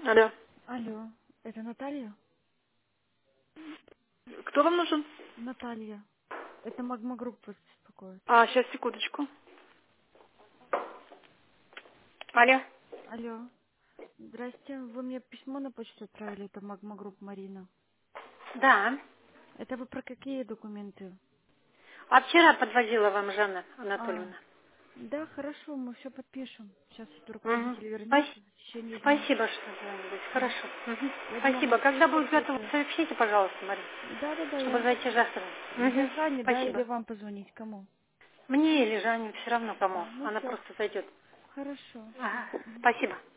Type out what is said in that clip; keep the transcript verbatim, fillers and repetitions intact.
Алло. Алло, это Наталья? Кто вам нужен? Наталья. Это Магма Групп вас беспокоит. А, сейчас, секундочку. Алло. Алло. Здрасте, вы мне письмо на почту отправили, это Магма Групп Марина. Да. Это вы про какие документы? А вчера подвозила вам Жанна А, Анатольевна. да, хорошо, мы все подпишем. Сейчас вот Угу. руководитель вернется в течение дня. Спасибо, что звонили. М. Хорошо. Мгм. Я думаю, Спасибо. может, Когда будет что-то готово, это... сообщите, пожалуйста, Мария, Да-да-да, чтобы я... зайти завтра. Я Угу. Жанне, да, или Спасибо. вам позвонить, кому? Мне или Жанне все равно кому. А, ну Она все, просто зайдет. хорошо. Ага. Мгм. Спасибо.